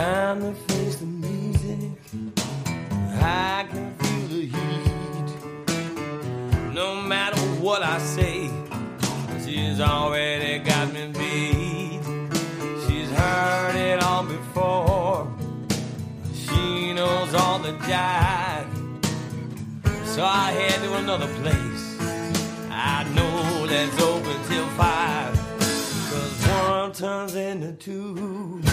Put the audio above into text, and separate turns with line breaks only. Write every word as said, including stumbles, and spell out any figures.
time to face the music. I can feel the heat. No matter what I say, she's already got me beat. She's heard it all before. She knows all the jive. So I head to another place. I know that's open till five. Cause one turns into two.